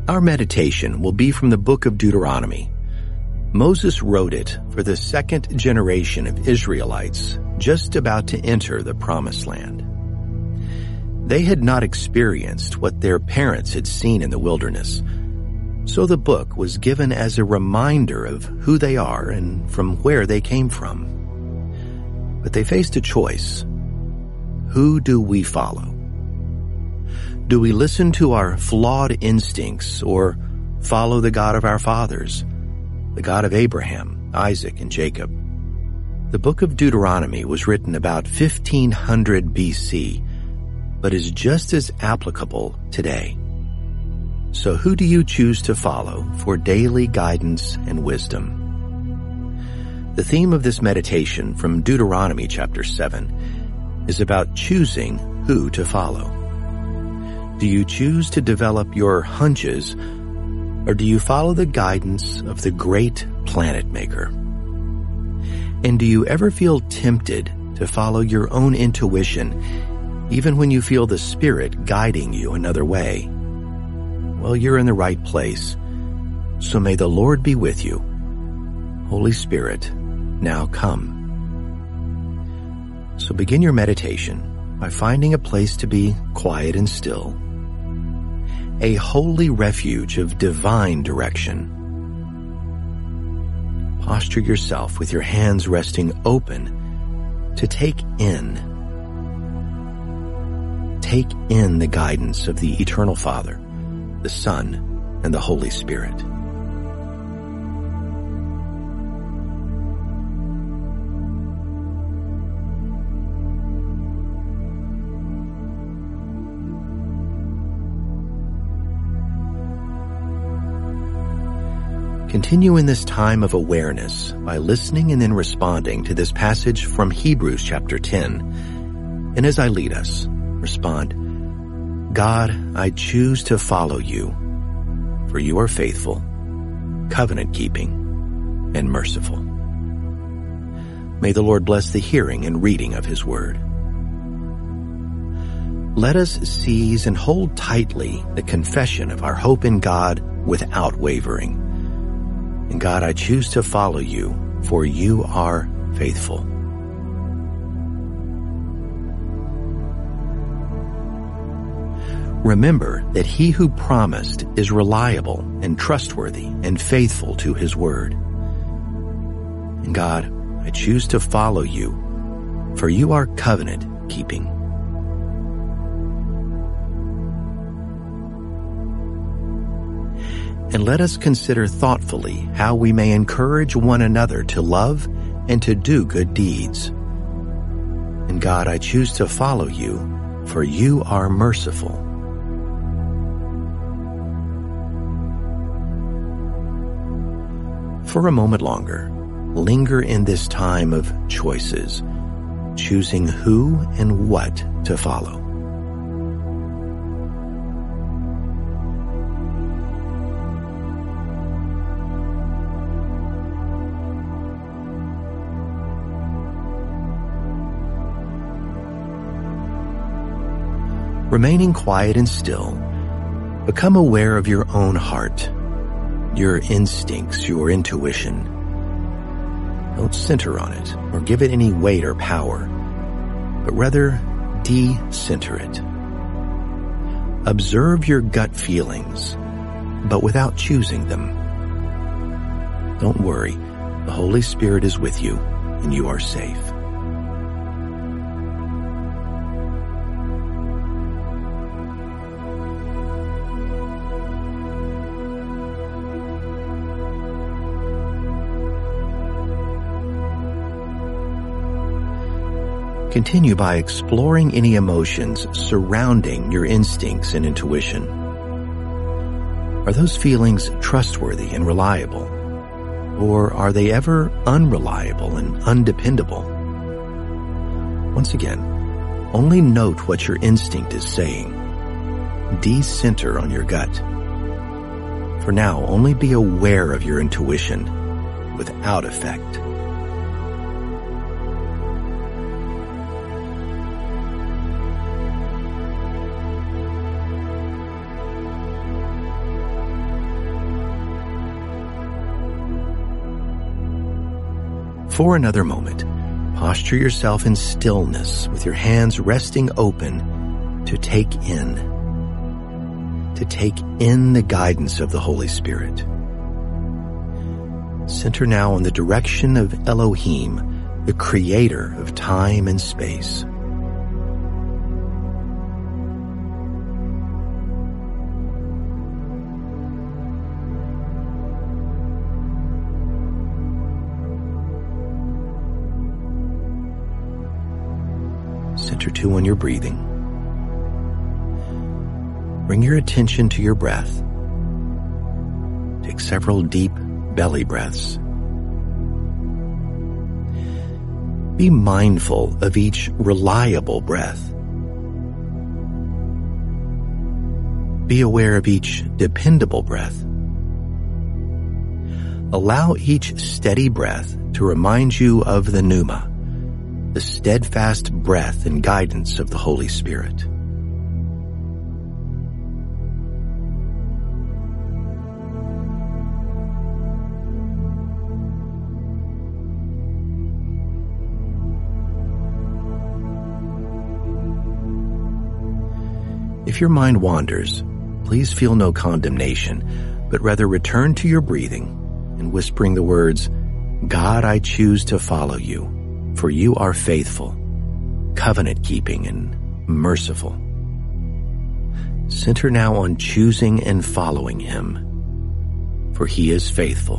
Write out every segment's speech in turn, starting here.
Our meditation will be from the book of Deuteronomy. Moses wrote it for the second generation of Israelites just about to enter the Promised Land. They had not experienced what their parents had seen in the wilderness, so the book was given as a reminder of who they are and from where they came from. But they faced a choice. Who do we follow? Do we listen to our flawed instincts or follow the God of our fathers, the God of Abraham, Isaac, and Jacob? The book of Deuteronomy was written about 1500 BC, but is just as applicable today. So who do you choose to follow for daily guidance and wisdom? The theme of this meditation from Deuteronomy chapter 7 is about choosing who to follow. Do you choose to develop your hunches, or do you follow the guidance of the great planet maker? And do you ever feel tempted to follow your own intuition, even when you feel the Spirit guiding you another way? Well, you're in the right place. So may the Lord be with you. Holy Spirit, now come. So begin your meditation by finding a place to be quiet and still, a holy refuge of divine direction. Posture yourself with your hands resting open to take in the guidance of the Eternal Father, the Son, and the Holy Spirit. Continue in this time of awareness by listening and then responding to this passage from Hebrews chapter 10. And as I lead us, respond, God, I choose to follow you, for you are faithful, covenant-keeping, and merciful. May the Lord bless the hearing and reading of His Word. Let us seize and hold tightly the confession of our hope in God without wavering. And God, I choose to follow you, for you are faithful. Remember that He who promised is reliable and trustworthy and faithful to His word. And God, I choose to follow you, for you are covenant-keeping. And let us consider thoughtfully how we may encourage one another to love and to do good deeds. And God, I choose to follow you, for you are merciful. For a moment longer, linger in this time of choices, choosing who and what to follow. Remaining quiet and still, become aware of your own heart, your instincts, your intuition. Don't center on it or give it any weight or power, but rather de-center it. Observe your gut feelings, but without choosing them. Don't worry, the Holy Spirit is with you and you are safe. Continue by exploring any emotions surrounding your instincts and intuition. Are those feelings trustworthy and reliable? Or are they ever unreliable and undependable? Once again, only note what your instinct is saying. De-center on your gut. For now, only be aware of your intuition without effect. For another moment, posture yourself in stillness with your hands resting open to take in the guidance of the Holy Spirit. Center now on the direction of Elohim, the creator of time and space. Center too on your breathing. Bring your attention to your breath. Take several deep belly breaths. Be mindful of each reliable breath. Be aware of each dependable breath. Allow each steady breath to remind you of the pneuma, the steadfast breath and guidance of the Holy Spirit. If your mind wanders, please feel no condemnation, but rather return to your breathing and whispering the words, "God, I choose to follow you, for you are faithful, covenant-keeping, and merciful." Center now on choosing and following Him, for He is faithful,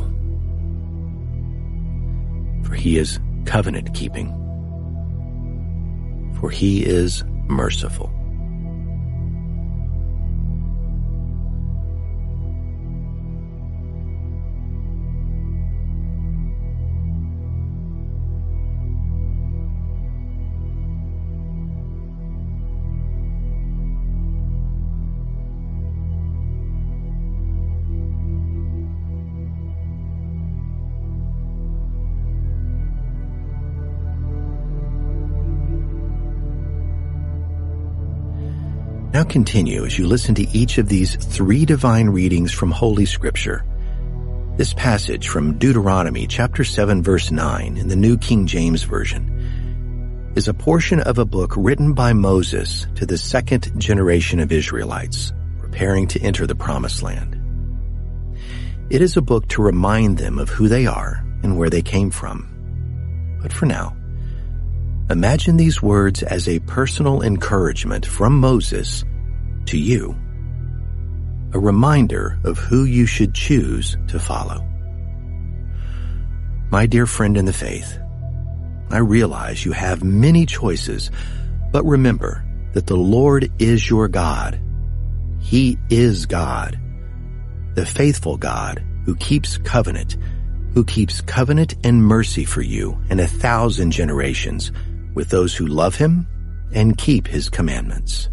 for He is covenant-keeping, for He is merciful. Now continue as you listen to each of these 3 divine readings from Holy Scripture. This passage from Deuteronomy chapter 7 verse 9 in the New King James Version is a portion of a book written by Moses to the second generation of Israelites preparing to enter the Promised Land. It is a book to remind them of who they are and where they came from. But for now, imagine these words as a personal encouragement from Moses to you, a reminder of who you should choose to follow. My dear friend in the faith, I realize you have many choices, but remember that the Lord is your God. He is God, the faithful God who keeps covenant and mercy for you in 1,000 generations with those who love Him and keep His commandments.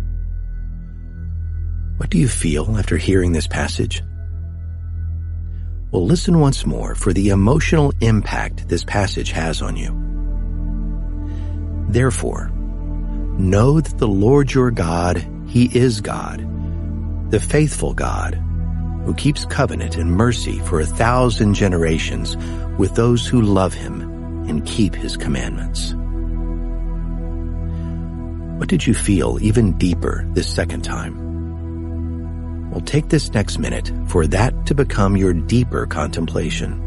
What do you feel after hearing this passage? Well, listen once more for the emotional impact this passage has on you. Therefore, know that the Lord your God, He is God, the faithful God, who keeps covenant and mercy for 1,000 generations with those who love Him and keep His commandments. What did you feel even deeper this second time? Well, take this next minute for that to become your deeper contemplation.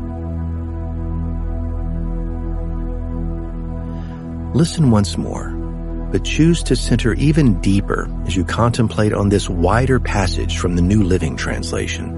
Listen once more but choose to center even deeper as you contemplate on this wider passage from the New Living Translation.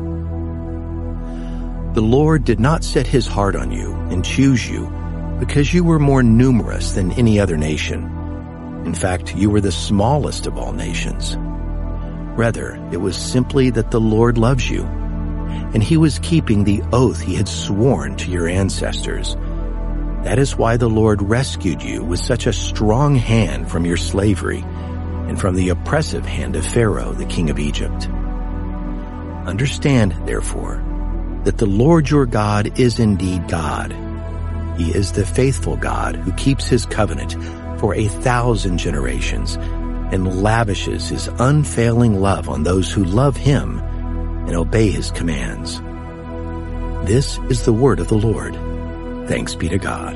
The Lord did not set his heart on you and choose you because you were more numerous than any other nation. In fact, you were the smallest of all nations. Rather, it was simply that the Lord loves you, and he was keeping the oath he had sworn to your ancestors. That is why the Lord rescued you with such a strong hand from your slavery and from the oppressive hand of Pharaoh, the king of Egypt. Understand, therefore, that the Lord your God is indeed God. He is the faithful God who keeps his covenant for 1,000 generations and lavishes his unfailing love on those who love him and obey his commands. This is the word of the Lord. Thanks be to God.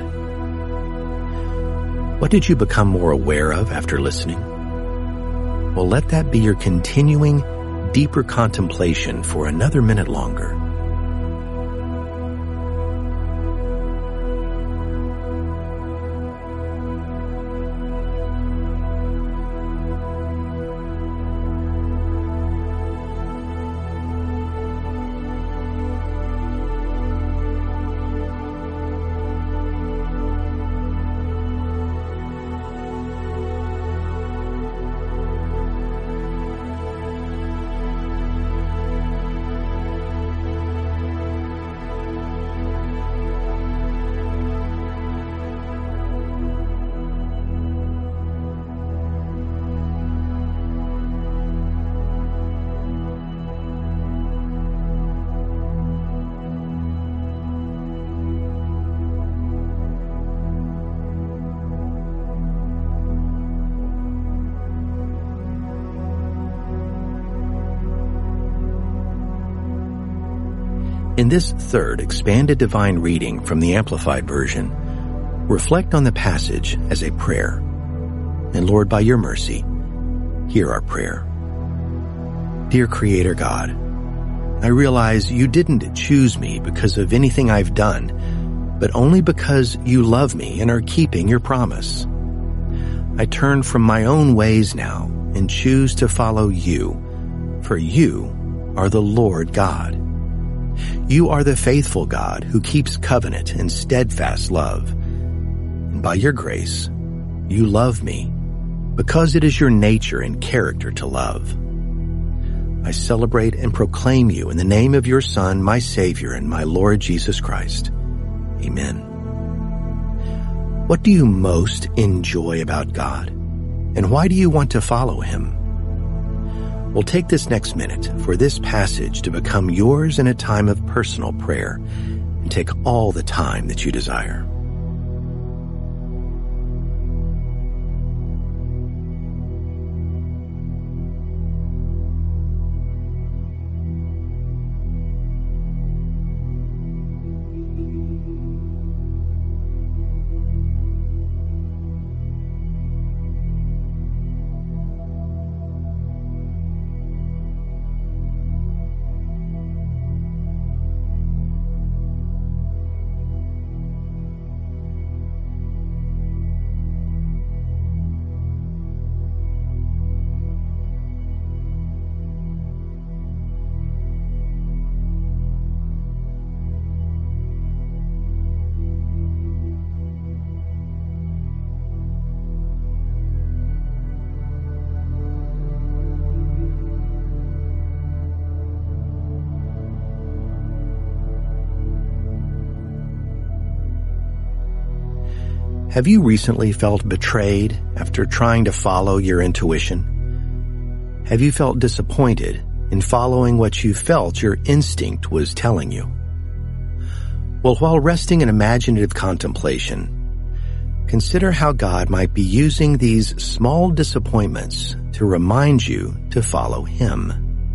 What did you become more aware of after listening? Well, let that be your continuing, deeper contemplation for another minute longer. In this third expanded divine reading from the Amplified Version, reflect on the passage as a prayer. And Lord, by your mercy, hear our prayer. Dear Creator God, I realize you didn't choose me because of anything I've done, but only because you love me and are keeping your promise. I turn from my own ways now and choose to follow you, for you are the Lord God. You are the faithful God who keeps covenant and steadfast love. And by your grace, you love me because it is your nature and character to love. I celebrate and proclaim you in the name of your Son, my Savior, and my Lord Jesus Christ. Amen. What do you most enjoy about God? And why do you want to follow him? We'll take this next minute for this passage to become yours in a time of personal prayer, and take all the time that you desire. Have you recently felt betrayed after trying to follow your intuition? Have you felt disappointed in following what you felt your instinct was telling you? Well, while resting in imaginative contemplation, consider how God might be using these small disappointments to remind you to follow him.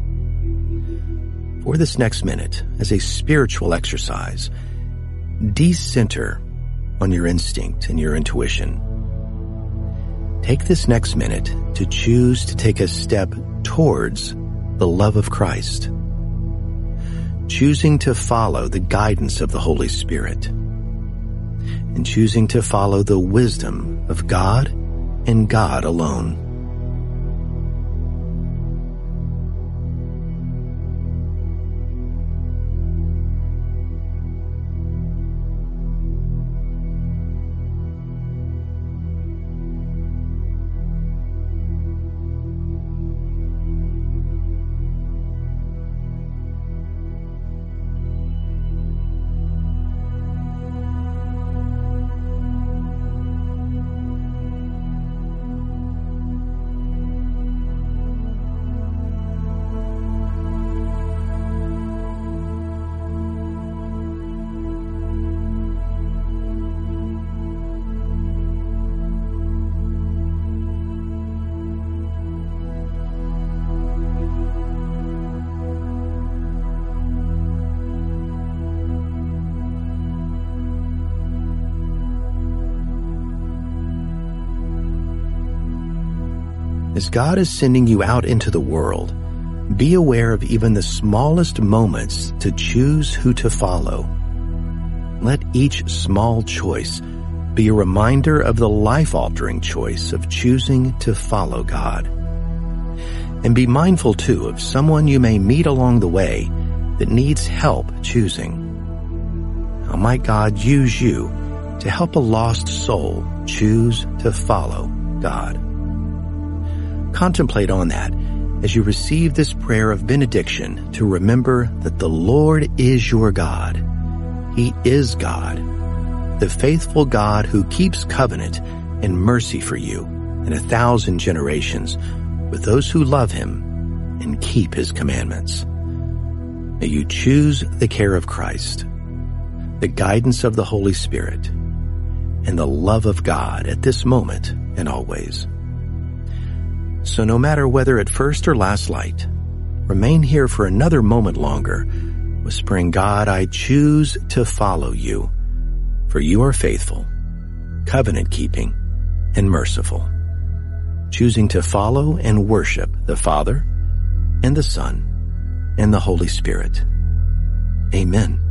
For this next minute, as a spiritual exercise, decenter on your instinct and your intuition. Take this next minute to choose to take a step towards the love of Christ, choosing to follow the guidance of the Holy Spirit, and choosing to follow the wisdom of God and God alone. As God is sending you out into the world, be aware of even the smallest moments to choose who to follow. Let each small choice be a reminder of the life-altering choice of choosing to follow God. And be mindful, too, of someone you may meet along the way that needs help choosing. How might God use you to help a lost soul choose to follow God? Contemplate on that as you receive this prayer of benediction to remember that the Lord is your God. He is God, the faithful God who keeps covenant and mercy for you in 1,000 generations with those who love Him and keep His commandments. May you choose the care of Christ, the guidance of the Holy Spirit, and the love of God at this moment and always. So no matter whether at first or last light, remain here for another moment longer, whispering, God, I choose to follow you, for you are faithful, covenant-keeping, and merciful, choosing to follow and worship the Father and the Son and the Holy Spirit. Amen.